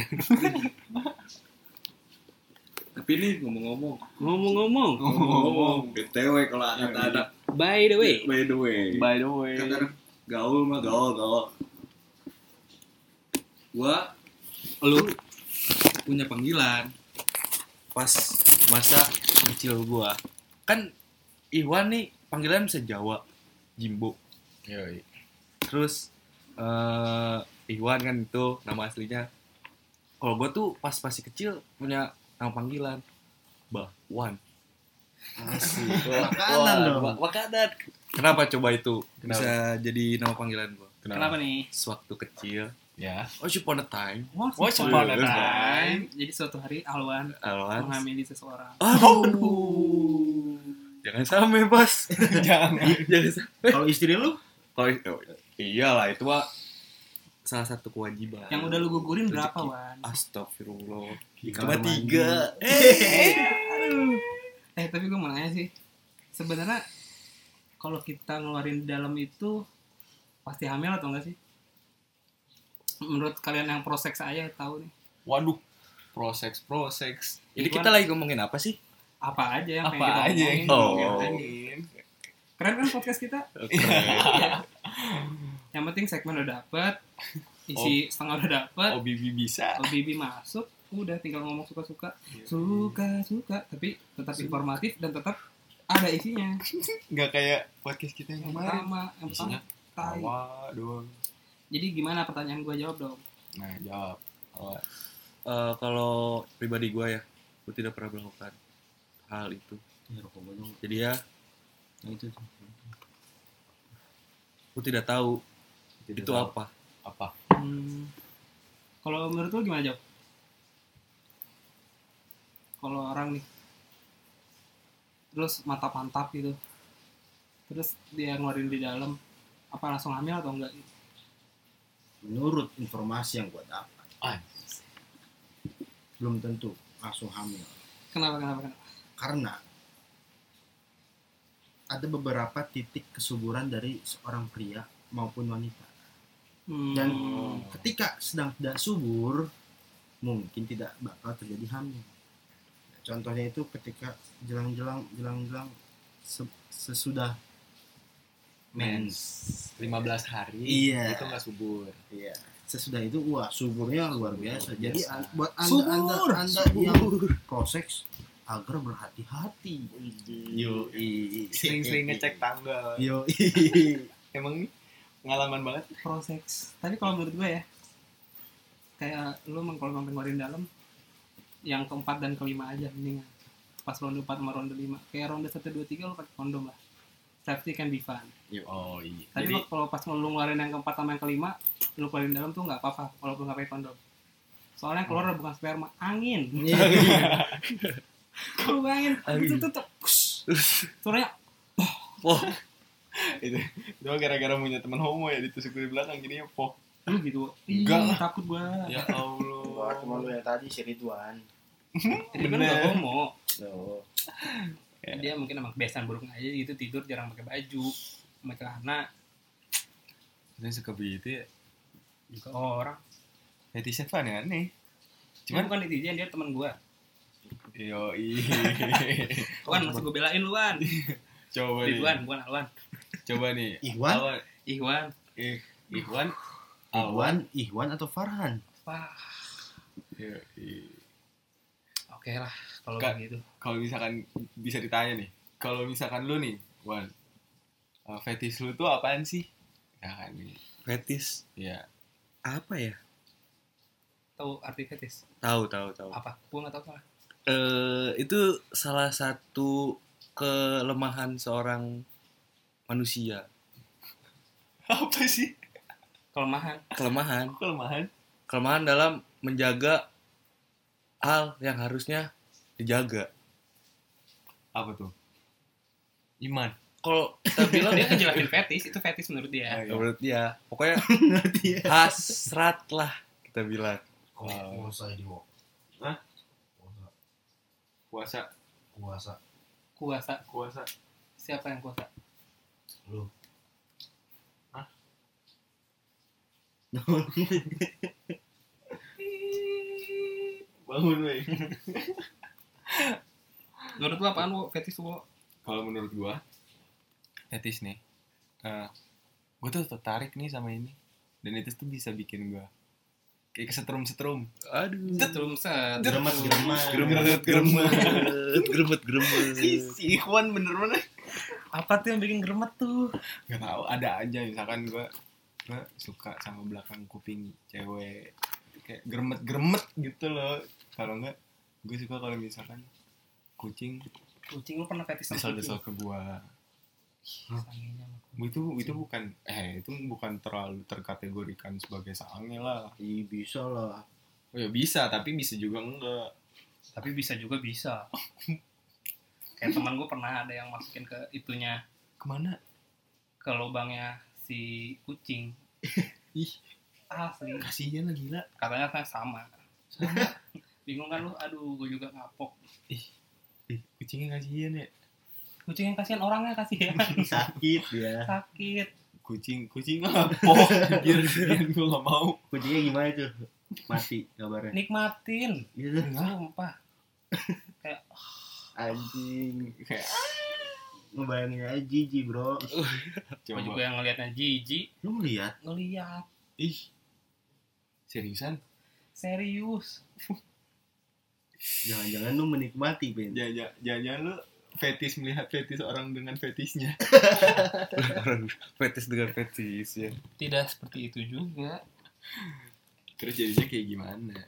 Tapi nih ngomong-ngomong, Ngomong-ngomong, BTW kalau anak-anak by the way, by the way. By the way. Kata gaul mah gaul. Gua lu punya panggilan pas masa kecil gua. Kan Iwan nih panggilan bisa Jawa, Jimbo. Yoi. Terus Iwan kan itu nama aslinya. Kalau gua tuh pas masih kecil punya nama panggilan Wan. Asik. Makanan dong. Makanan. Kenapa coba itu Kenapa? bisa jadi nama panggilan gua? kenapa nih? Sewaktu kecil, Ya. once upon a time, Once upon a time. Jadi suatu hari Alwan Alwan. menghamili seseorang. Jangan sampai bos. Jangan. Jangan sampai. Kalau istri lu? Kalau iyalah itu mah salah satu kewajiban. Yang udah lu gugurin berapa, Rezeki. Wan? Astagfirullah. Kamar Cuma mandi. 3. Tapi gue mau nanya sih, sebenarnya kalau kita ngeluarin di dalam itu pasti hamil atau enggak sih? Menurut kalian yang proseks aja tahu nih. Waduh. Proseks. Jadi kita lagi ngomongin apa sih? Apa aja yang Apa pengen kita aja yang omongin, Oh. ngomongin. Keren kan podcast kita? Yang penting segmen udah dapet, isi setengah udah dapet, OBB bisa. OBB masuk, udah tinggal ngomong suka-suka, tapi tetap informatif dan tetap ada isinya. Nggak kayak podcast kita yang Yang kemarin. pertama, Isinya tai. Tawa doang. Jadi gimana pertanyaan gue, jawab dong. Nah, jawab. Oh, Kalau pribadi gue ya, gue tidak pernah melakukan hal itu. Ya, rokok gue dong. Jadi ya, Nah, itu tuh. gue tidak tahu tidak itu tahu. apa. Kalau menurut lu gimana, jawab? Kalau orang nih, terus mantap-mantap gitu, terus dia ngeluarin di dalam, apa langsung hamil atau enggak? Menurut informasi yang gue dapat, Ah, belum tentu langsung hamil. Kenapa? Karena ada beberapa titik kesuburan dari seorang pria maupun wanita. Dan ketika sedang tidak subur, mungkin tidak bakal terjadi hamil. Contohnya itu ketika jelang-jelang sesudah mens. 15 hari. Iya. Itu nggak subur. Iya. Sesudah itu wah suburnya luar biasa. Jadi biasa. buat Subur. anda yang proseks agar berhati-hati. Yo, Sering-sering ngecek tanggal. Yo, Emang nih pengalaman banget. proseks. Tapi kalau menurut gue ya, kayak lu kalau ngeluarin dalam, yang keempat dan kelima aja mendingan. pas ronde 4 sama ronde 5. Kayak ronde 1 2 3 lu pakai kondom lah. Safety can be fun. Oh iya. Tapi Jadi kalau pas lu ngeluarin yang keempat sama yang kelima, lu keluarin dalam tuh nggak apa-apa walaupun nggak pakai kondom. Soalnya yang keluar bukan sperma, angin. Lu bayangin, itu tuh suaranya Oh, itu gara-gara punya teman homo ya ditusuk dari belakang jadinya poh. lu gitu. Enggak. Takut gua. Ya Allah. Wah, cuma lu yang tadi si Ridwan. Jadi kan nggak homo. Loh. Dia mungkin emang kebiasaan buruk aja gitu, tidur jarang pakai baju, pakai celana. Saya suka begitu ya. Juga orang. Fetishnya aneh. Cuman bukan netizen, dia teman gua. Yoi. Wan, masih gua belain lu, Wan. Coba nih. Ridwan, bukan Alwan. Coba nih. Ihwan? Ikhwan. Ihwan. Ihwan atau Farhan? Wah, Yoi. oke lah kalau Kak. begitu. Kalau misalkan bisa ditanya nih, kalau misalkan lu nih, Wan, fetish lu tuh apaan sih? Ya kan nih. fetis. Ya. Apa ya? Tahu arti fetis? Tahu. Apa? Gua nggak tahu salah. Itu salah satu kelemahan seorang manusia. Apa sih? Kelemahan. Kelemahan dalam menjaga hal yang harusnya dijaga. Apa tuh? Iman. Kalau kita bilang Dia ngejelasin fetis, itu fetis menurut dia. Iya. menurut dia, pokoknya Ngerti ya? hasrat lah kita bilang. Kuasa di wok. Hah? Puasa. Kuasa. Siapa yang kuasa? Lu. Hah? Bangun, wey. Menurut lu apaan lu fetis lu? Kalau menurut gua, fetish nih. Gua tuh tertarik nih sama ini. Dan itu tuh bisa bikin gua kayak kesetrum-setrum. Aduh. Belum set. Geremet. Gremet. Si Ikhwan bener-bener. Apa tuh yang bikin geremet tuh? Gak tahu, ada aja misalkan gua suka sama belakang kuping cewek kayak geremet gitu loh. Kalau enggak, gue suka kalau misalkan kucing Kucing lu pernah fetis sama kucing? desal ke gua. Sanginya sama kucing. Itu bukan terlalu terkategorikan sebagai sange lah. Ih, bisa lah. Oh ya bisa, tapi bisa juga enggak. Tapi bisa juga bisa. Kayak teman gue pernah ada yang masukin ke itunya, Kemana? ke lubangnya si kucing. Ih, Asli. kasihan lah gila. Katanya kan sama. Bingung kan lu? Aduh, gue juga ngapok. Ih, kucingnya kasihan ya. Kucing yang kasihan, orangnya kasihan. Sakit ya. Sakit. Kucing ngapok. Biar gue gak mau. Kucingnya gimana tuh? Mati kabarnya. Nikmatin. Gitu. Sumpah. Kayak Anjing. Kayak Ngebayangin aja jijik, bro. gue juga coba. yang ngeliatnya jijik. Lu ngeliat? Ngeliat. Ih, seriusan? Serius. Jangan-jangan lu menikmati, Ben. Jangan lu fetish melihat fetish orang dengan fetishnya. Orang fetis dengan fetis ya. Tidak seperti itu juga. Terus jadinya kayak gimana?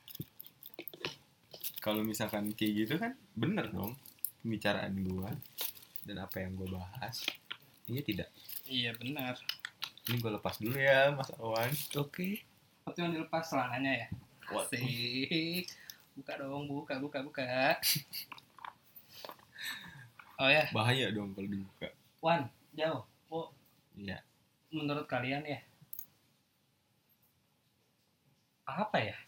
Kalau misalkan kayak gitu kan bener dong pembicaraan gua dan apa yang gua bahas. Iya tidak? Iya benar. Ini gua lepas dulu ya Mas Awan. Oke. Waktu yang dilepas celananya ya. What? Asik. Buka dong, buka. Oh ya, Bahaya dong kalau dibuka. Wan, jauh. Oh, Iya. menurut kalian ya, apa ya?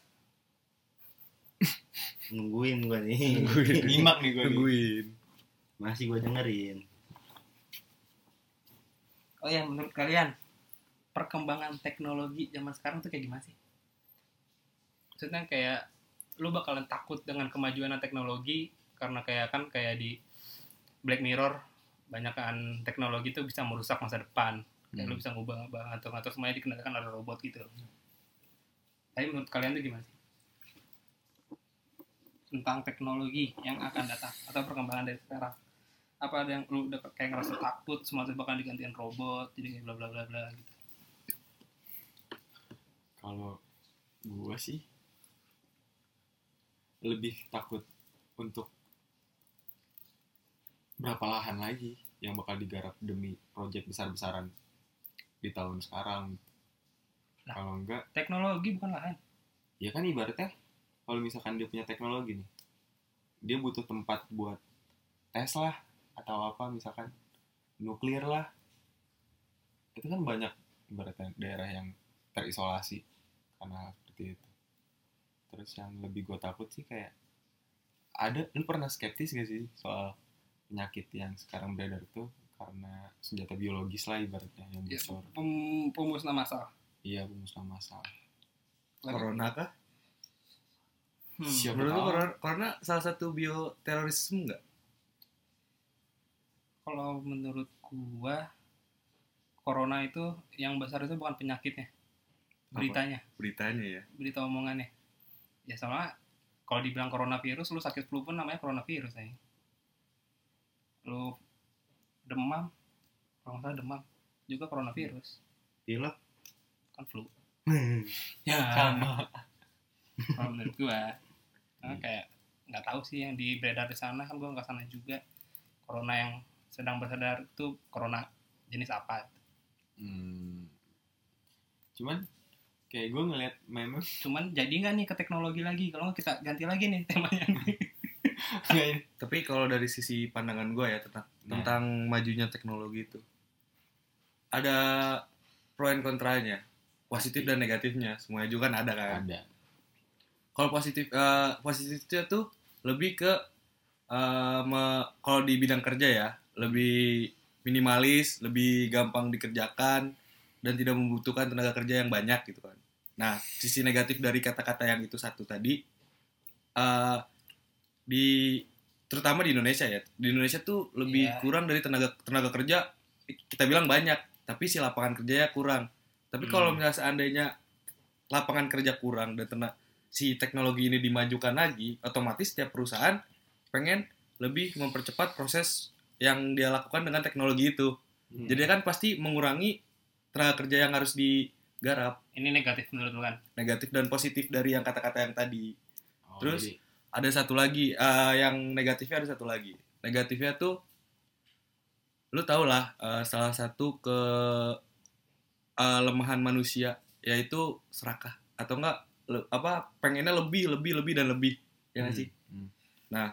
Nungguin gua nih. Nyimak nih gua nih. Nungguin. Masih gua dengerin. Oh ya, menurut kalian perkembangan teknologi zaman sekarang tuh kayak gimana sih? Maksudnya kayak lu bakalan takut dengan kemajuan teknologi karena kayak di Black Mirror, banyakan teknologi tuh bisa merusak masa depan. Kayak lu bisa ngubah ngatur semuanya dikendalikan oleh robot gitu. Tapi menurut kalian tuh gimana sih? Tentang teknologi yang akan datang atau perkembangan dari sekarang. Apa ada yang lu udah kayak ngerasa takut semua tuh bakal digantiin robot, jadi bla bla bla bla gitu. Kalau gua sih lebih takut untuk berapa lahan lagi yang bakal digarap demi proyek besar-besaran di tahun sekarang. Nah. Kalau enggak, Teknologi bukan lahan. ya kan ibaratnya kalau misalkan dia punya teknologi nih, dia butuh tempat buat tes lah atau apa, misalkan nuklir lah. Itu kan banyak ibaratnya daerah yang terisolasi karena hal seperti itu. Terus yang lebih gue takut sih kayak lu pernah skeptis gak sih soal penyakit yang sekarang beredar itu karena senjata biologis lah ibaratnya yang Ya, besar. pemusnah massal. Iya, pemusnah massal. Corona kah? Siapa Menurut lu tahu. corona salah satu bioterorisme nggak? Kalau menurut gua corona itu yang besar itu bukan penyakitnya, beritanya, Beritanya ya. berita omongannya. Ya soalnya kalau dibilang coronavirus, lu sakit flu pun namanya coronavirus ya. Lu demam, kalau nggak salah demam juga coronavirus, Pilek. kan flu. Ya Sama. kalau menurut gua, kayak nggak tahu sih yang beredar di sana, kan gua nggak sana juga. Corona yang sedang beredar itu corona jenis apa? Cuman kayak gue ngeliat meme Cuman jadi nggak nih ke teknologi lagi? Kalau nggak kita ganti lagi nih temanya. Tapi kalau dari sisi pandangan gue ya tentang majunya teknologi itu ada pro and kontranya, positif dan negatifnya. Semuanya juga kan ada kan. ada. Kalau positifnya tuh lebih ke kalau di bidang kerja ya lebih minimalis, lebih gampang dikerjakan dan tidak membutuhkan tenaga kerja yang banyak gitu kan. Nah, sisi negatif dari kata-kata yang itu satu tadi terutama di Indonesia ya. Di Indonesia tuh lebih kurang dari tenaga kerja, kita bilang banyak, tapi si lapangan kerjanya kurang. Tapi kalau misalnya seandainya lapangan kerja kurang dan si teknologi ini dimajukan lagi, otomatis setiap perusahaan pengen lebih mempercepat proses yang dia lakukan dengan teknologi itu. Jadi kan pasti mengurangi tenaga kerja yang harus digarap. Ini negatif menurut lu kan? Negatif dan positif dari yang kata-kata yang tadi. Terus Jadi, ada satu lagi, yang negatifnya ada satu lagi. Negatifnya tuh, lu tau lah, salah satu kelemahan manusia yaitu serakah atau enggak pengennya lebih dan lebih, ya nggak sih? Nah,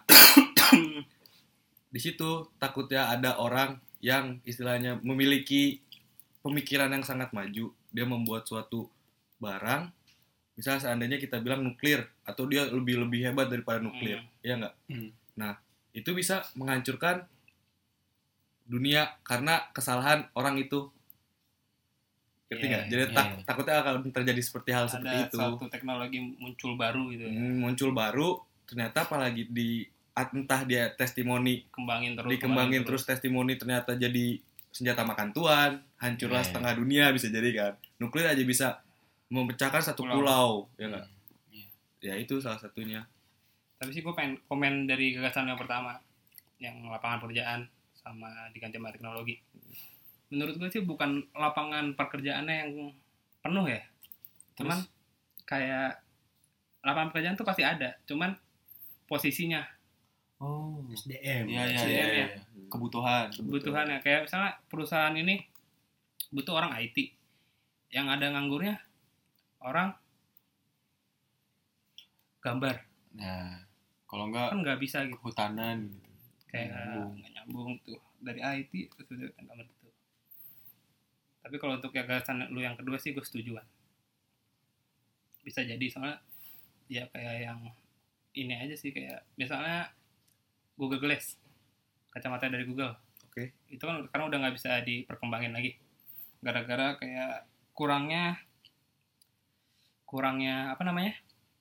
di situ takutnya ada orang yang istilahnya memiliki pemikiran yang sangat maju, dia membuat suatu barang, misalnya seandainya kita bilang nuklir, atau dia lebih hebat daripada nuklir, ya nggak? Nah, itu bisa menghancurkan dunia karena kesalahan orang itu. Ngerti nggak? Jadi takutnya akan terjadi seperti hal seperti itu. Ada satu teknologi muncul baru gitu ya. Muncul baru, ternyata apalagi entah dia testimoni dikembangin terus testimoni ternyata jadi senjata makan tuan, hancurlah setengah dunia bisa jadi kan. Nuklir aja bisa memecahkan satu pulau, ya nggak? Ya itu salah satunya. Tapi sih gue pengen komen dari gagasan yang pertama, yang lapangan pekerjaan sama diganti sama teknologi. Menurut gue sih bukan lapangan pekerjaannya yang penuh ya. Cuman kayak lapangan pekerjaan tuh pasti ada, cuman posisinya. SDM. Iya. Kebutuhannya. Kayak misalnya perusahaan ini butuh orang IT, yang ada nganggurnya orang gambar. Nah, kalau enggak kan nggak bisa gitu. Hutanan gitu. Kayak nggak nyambung tuh dari IT terus gambar gitu. Tapi kalau untuk gagasan lu yang kedua sih gue setuju kan. Bisa jadi soalnya ya kayak yang ini aja sih, kayak misalnya Google Glass, kacamata dari Google. Oke. Itu kan karena udah nggak bisa diperkembangin lagi gara-gara kayak kurangnya apa namanya?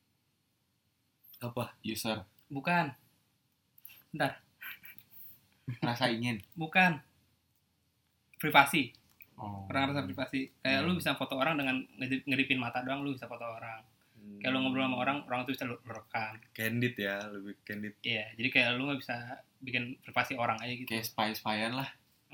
Apa? User. Bukan. Bentar. Rasa ingin. Bukan. Privasi. Kurang rasa privasi. Kayak lu bisa foto orang dengan ngedipin mata doang, lu bisa foto orang. Kayak lu ngobrol sama orang itu bisa lu rekam. Candid ya, lebih candid. Iya, jadi kayak lu nggak bisa bikin privasi orang aja gitu. Kayak spy-spyan lah.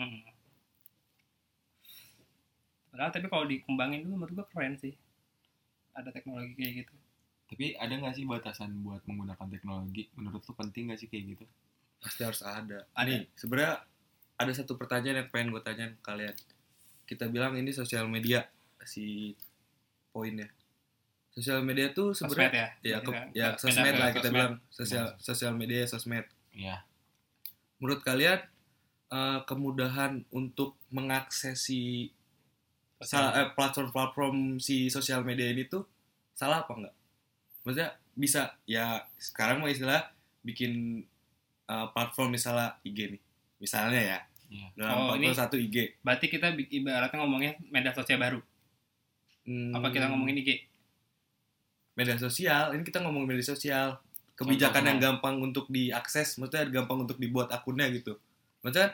Padahal tapi kalau dikembangin dulu menurut gua keren sih. Ada teknologi kayak gitu. Tapi ada nggak sih batasan buat menggunakan teknologi? Menurut lu penting nggak sih kayak gitu? Pasti harus ada. Ada. Nih, sebenarnya ada satu pertanyaan yang pengen gue tanyain ke kalian. Kita bilang ini sosial media si poinnya. Sosial media tuh Sosmed sebenarnya ya. sosmed lah kita Sosmed. bilang sosial media sosmed. Iya. Menurut kalian kemudahan untuk mengaksesi platform-platform si sosial media ini tuh salah apa enggak? Maksudnya bisa ya sekarang mau istilah bikin platform misalnya IG nih. Misalnya ya. Iya. Dalam ini 41 IG. Berarti kita ibaratnya ngomongnya media sosial baru. Apa kita ngomongin IG? Media sosial, ini kita ngomong media sosial. Kebijakan yang gampang untuk diakses, maksudnya gampang untuk dibuat akunnya gitu. Maksudnya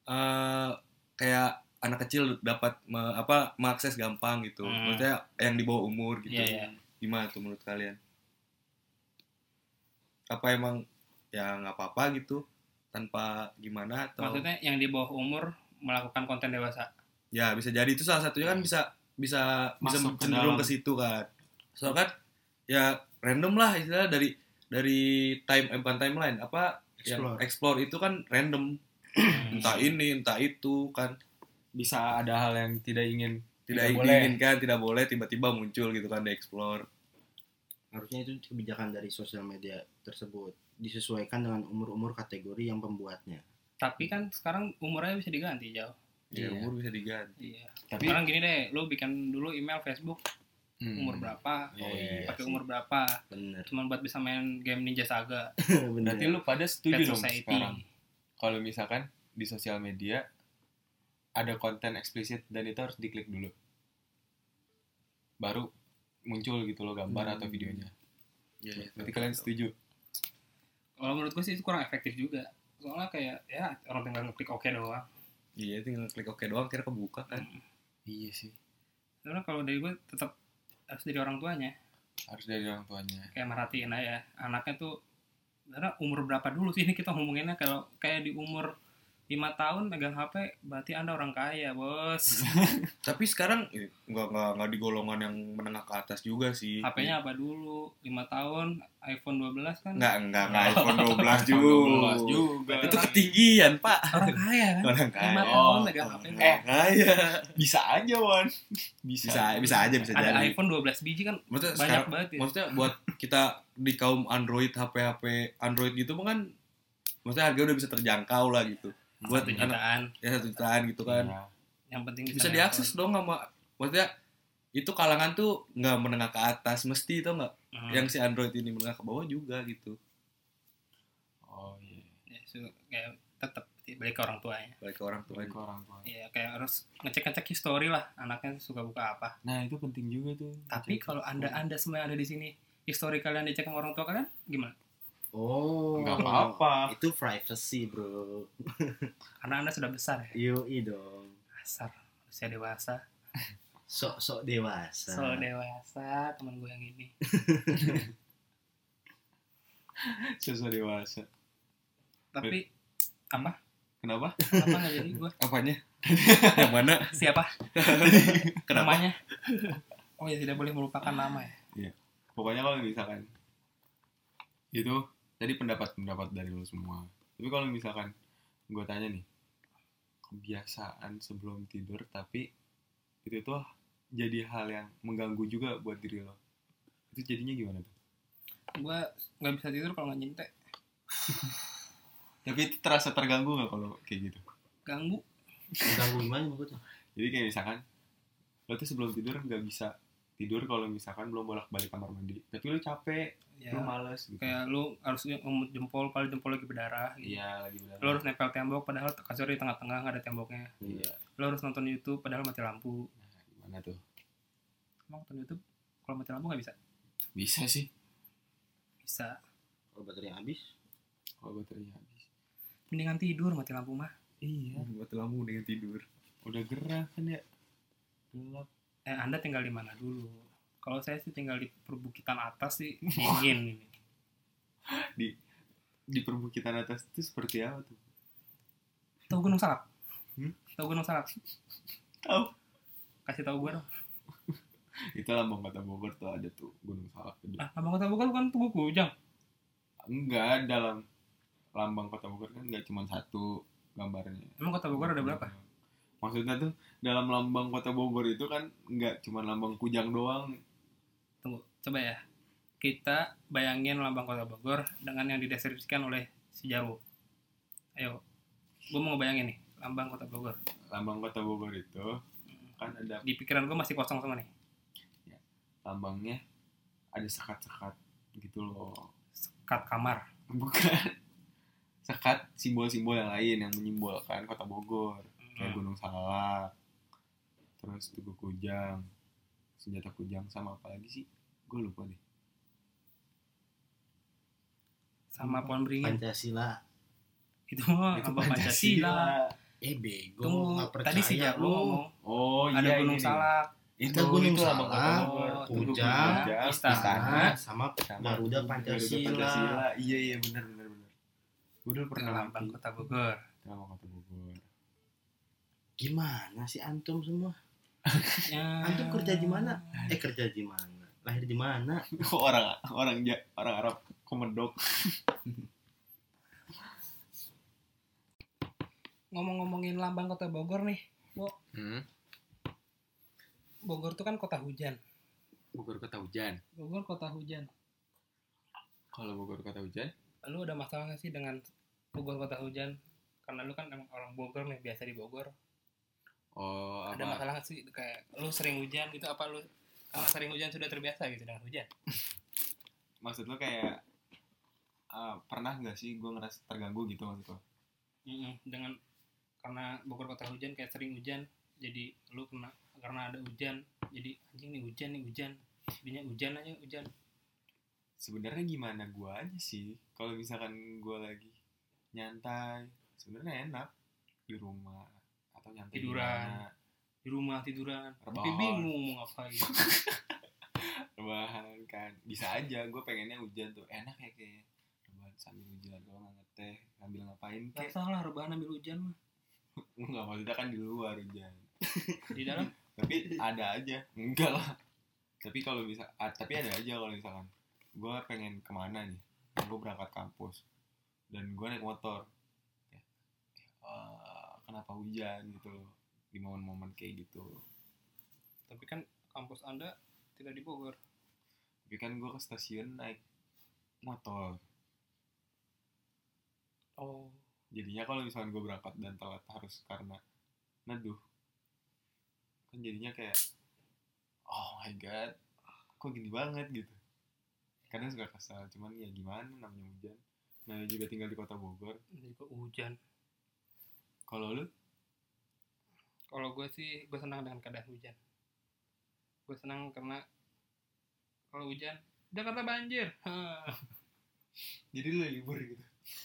kayak anak kecil dapat mengakses gampang gitu. Maksudnya yang di bawah umur gitu. Iya. Gimana tuh menurut kalian? Apa emang ya nggak apa-apa gitu tanpa gimana atau Maksudnya yang di bawah umur melakukan konten dewasa. ya bisa jadi itu salah satunya kan bisa Masuk ke cenderung dalam. ke situ kan. Soalnya kan ya random lah istilah dari bukan timeline apa yang explore itu kan random. Entah ini entah itu kan Bisa ada hal yang tidak diinginkan tidak boleh tiba-tiba muncul gitu kan di explore. Harusnya itu kebijakan dari sosial media tersebut disesuaikan dengan umur-umur kategori yang pembuatnya. Tapi kan sekarang umurnya bisa diganti jauh. Ya Iya. umur bisa diganti. Iya. Tapi Sekarang gini deh, lu bikin dulu email Facebook umur berapa, Oh iya pakai sih. umur berapa, Bener. cuman buat bisa main game Ninja Saga, Berarti lu pada setuju Pet dong Society. sekarang kalau misalkan di sosial media ada konten eksplisit dan itu harus diklik dulu baru muncul gitu loh gambar atau videonya. Iya, Berarti kalian setuju? Kalau menurut gue sih itu kurang efektif juga. Soalnya kayak ya orang tinggal ngeklik oke doang. Iya, tinggal klik oke doang kira kebuka kan. Iya sih. Sebenarnya kalau dari gue tetap harus dari orang tuanya. Harus dari orang tuanya. Kayak merhatiin aja anaknya tuh. Karena umur berapa dulu sih ini kita ngomonginnya, kalau kayak di umur 5 tahun megang HP berarti Anda orang kaya, Bos. Tapi sekarang nggak di golongan yang menengah ke atas juga sih. HP-nya apa dulu? 5 tahun iPhone 12 kan? Nggak iPhone 12 juga. Itu ketinggian, Pak. Orang kaya kan? Orang 5 kaya. tahun megang HP. Kaya. Bisa aja, Wan. Bisa aja bisa Ada jadi. iPhone 12 biji kan Maksudnya banyak sekarang, banget ya. maksudnya buat kita di kaum Android, HP Android gitu kan maksudnya harga udah bisa terjangkau lah gitu. Buat 1 anak jutaan. ya 1 jutaan gitu kan. Iya. Yang penting Bisa diakses dong sama maksudnya itu kalangan tuh nggak menengah ke atas mesti itu nggak yang si Android ini menengah ke bawah juga gitu. Oh iya. Ya, kayak tetap balik ke orang tuanya. Balik ke orang tua. Balik ke orang tua. Iya, kayak harus ngecek history lah anaknya suka buka apa. Nah, itu penting juga tuh. Tapi kalau anda semua yang ada di sini, history kalian dicek sama orang tua kalian gimana? Oh, Nggak apa-apa. Itu privacy, bro. Karena anda sudah besar ya. Yoi dong. Dasar usia dewasa. Sok-sok dewasa. So dewasa teman gue yang ini. Sosok dewasa. Tapi apa? Kenapa? Kenapa nggak jadi gue? Apanya? Yang mana? Siapa? Kenapa? Namanya? Oh ya, tidak boleh melupakan nama ya. Pokoknya kalau misalkan itu tadi pendapat dari lo semua. Tapi kalau misalkan gue tanya nih, kebiasaan sebelum tidur tapi itu tuh jadi hal yang mengganggu juga buat diri lo. Itu jadinya gimana tuh? Gue nggak bisa tidur kalau nggak nyintek. Tapi itu terasa terganggu nggak kalau kayak gitu? Ganggu. Ganggu gimana maksudnya? Jadi kayak misalkan lo tuh sebelum tidur nggak bisa tidur kalau misalkan belum bolak-balik kamar mandi. Tapi lo capek, Ya, lo males gitu. kayak lu harus ngemut jempol kalau jempol lagi berdarah gitu. Iya, lagi benar. Lu harus nempel tembok padahal kasur di tengah-tengah nggak ada temboknya. Iya. Lu harus nonton YouTube padahal mati lampu. Nah, gimana tuh? Emang nonton YouTube kalau mati lampu nggak bisa? Bisa sih Bisa. Kalau baterai habis, kalau baterainya habis. Mendingan tidur mati lampu mah. Iya. Buat lampu dengan tidur. Udah gerah kan ya. Gelap. Anda tinggal di mana dulu? Kalau saya sih tinggal di perbukitan atas sih, dingin ini. Di perbukitan atas itu seperti apa tuh? Tahu Gunung Salak? Hmm? Tahu Gunung Salak? Tahu. Kasih tahu gue dong. Itu Lambang Kota Bogor tuh ada tuh Gunung Salak gede. Abang Kota Bogor bukan Tugu Kujang. Enggak, dalam lambang Kota Bogor kan nggak cuma satu gambarnya. Emang Kota Bogor ada berapa? Maksudnya tuh dalam lambang Kota Bogor itu kan nggak cuma lambang kujang doang. Tunggu, coba ya. Kita bayangin lambang Kota Bogor dengan yang dideskripsikan oleh si Jarwo. Ayo, gue mau ngebayangin nih lambang Kota Bogor. Lambang Kota Bogor itu kan ada Di pikiran gue masih kosong semua nih. lambangnya ada sekat-sekat gitu loh. Sekat kamar. Bukan. Sekat simbol-simbol yang lain yang menyimbolkan Kota Bogor. Kayak Gunung Salak, terus Tugu Kujang, senjata Kujang, sama apa lagi sih? Gue lupa deh. Sama pohon beringin. Pancasila. Itu mah Itu lambang Pancasila. Bego, Tunggu, nggak percaya tadi si Jarwo lu. ngomong Oh ada iya, Gunung ini nih. Salak. Itu Gunung lambang Kota Salak, Bogor. Tugu Kujang, Istana. sama Garuda Pancasila. Iya benar. Gue dulu pernah Lambang mati Kota Bogor. lambang Kota Bogor. Gimana sih antum semua? Ya. Antum kerja di mana? Kerja di mana? Lahir di mana? orang Arab komedok. Ngomong-ngomongin lambang Kota Bogor nih, Bo. Bogor tuh kan kota hujan. Bogor kota hujan. Bogor kota hujan. Kalau Bogor kota hujan, Lu ada masalah gak sih dengan Bogor kota hujan? Karena lu kan emang orang Bogor nih, biasa di Bogor. oh Ada apa? masalah gak sih kayak lu sering hujan gitu, apa lu karena sering hujan sudah terbiasa gitu dengan hujan? Maksud lo kayak pernah nggak sih gue ngerasa terganggu gitu maksud lo? Dengan karena Bogor kota hujan kayak sering hujan, jadi lu kena karena ada hujan, jadi anjing nih hujan, jadinya hujan. Sebenarnya gimana gue aja sih kalau misalkan gue lagi nyantai, sebenarnya enak di rumah atau nyantai Di rumah tiduran, tapi Rebahan. bingung mau ngapain. rebahan kan bisa aja. Gue pengennya hujan tuh enak ya kayak rebahan sambil hujan, kalau nggak ngeteh ngambil ngapain Gak kayak salah rebahan ambil hujan mah. nggak, maksudnya kan di luar hujan. Di dalam Tapi ada aja enggak lah. Tapi kalau bisa tapi ada aja kalau misalkan gue pengen kemana nih, gue berangkat kampus dan gue naik motor, kenapa hujan gitu loh di momen-momen kayak gitu. tapi kan kampus Anda tidak di Bogor. Tapi kan gue ke stasiun naik motor, Oh, jadinya kalau misalkan gue berangkat dan telat harus karena neduh, kan jadinya kayak oh my god kok gini banget gitu. Kadang suka kesal, cuman ya gimana namanya hujan. Nah juga tinggal di kota Bogor. jadi kok hujan. Kalau lu? Kalau gue sih, gue senang dengan keadaan hujan. Gue senang karena kalau hujan, Jakarta banjir. Jadi lu libur gitu.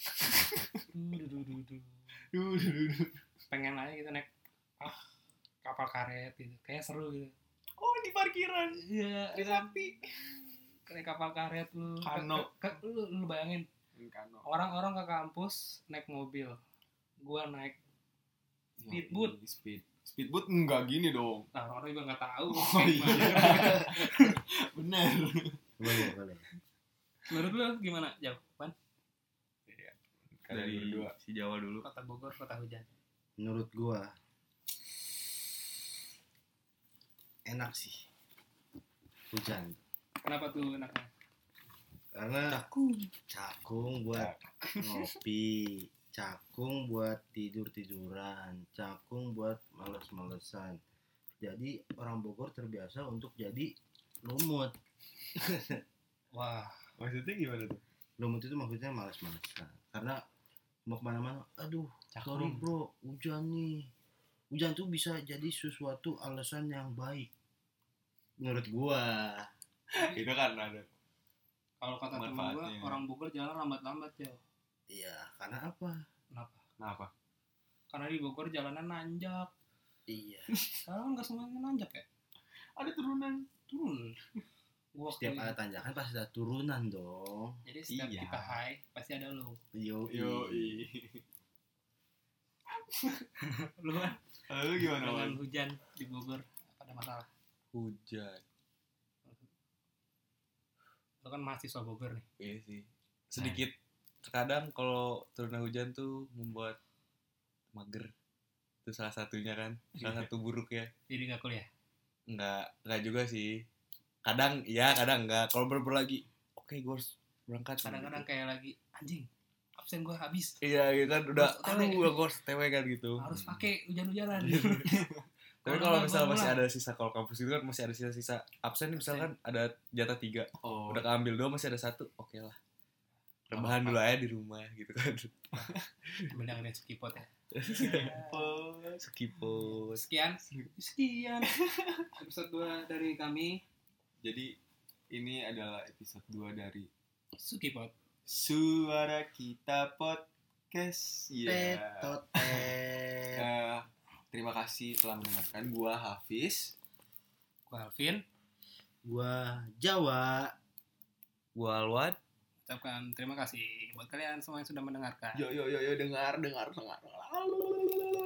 Duh. Pengen aja gitu naik kapal karet gitu, kayak seru gitu. Oh di parkiran. Iya, Di sapi. naik kapal karet lu. Kano. Lu bayangin, Kano. orang-orang ke kampus naik mobil, gua naik Speedboat. Speedboat enggak gini dong. nah orang juga nggak tahu. Oh iya. Bener. Boleh. Menurut lu gimana, jawaban? Dari berdua. si Jawa dulu. Kota Bogor, kota hujan. Menurut gua enak sih hujan, Kenapa tuh enaknya? karena cakung buat ngopi, cakung buat tiduran, cakung buat males-malesan. Jadi orang Bogor terbiasa untuk jadi lumut. Wah, Maksudnya gimana tuh? Lumut itu maksudnya males-malesan. Karena mau kemana-mana, aduh, Cakung. sorry bro, hujan nih. Hujan tuh bisa jadi sesuatu alasan yang baik. Menurut gua. Itu kan ada. kalau kata temen gua, Manfaatnya. orang Bogor jalan lambat-lambat ya. Iya, karena apa? Kenapa? Kenapa? Karena di Bogor jalanan nanjak. Iya. Sekarang kan nggak semuanya nanjak ya. Ada turunan. Turun. Gua Setiap waktu- ada tanjakan pasti ada turunan dong. Jadi setiap Iya. kita high pasti ada lu. Yoi. Lu kan Lalu gimana dengan Wan? hujan di Bogor ada masalah. Hujan. Lu kan mahasiswa Bogor nih. Iya sih. Sedikit Terkadang kalau turunnya hujan tuh membuat mager. Itu salah satunya kan. Salah satu buruk ya. Jadi nggak kuliah. Enggak juga sih. Kadang iya, kadang enggak. Kalau bener-bener lagi, oke, gue harus berangkat. Kadang-kadang kayak lagi anjing, absen gue habis. Iya, gitu kan udah Harus OTW. gue harus TW kan gitu. Harus pakai hujan-hujanan. Tapi kalau misalnya masih ada sisa, kalau kampus itu kan masih ada sisa-sisa absen nih, misalkan ada jatah 3, Oh, udah keambil 2, masih ada 1, oke lah. Rebahan dulu aja di rumah gitu kan. Benar dengan skipot ya. Skipos. Sekian episode 2 dari kami jadi ini adalah episode 2 dari Sukipot. Suara Kita Podcast. Iya. Tetotet. Terima kasih telah mendengarkan. Gua Hafiz. Gue Alvin. Gua Jawa. Gua Alwad. Ucapkan terima kasih buat kalian semua yang sudah mendengarkan. Yo dengar.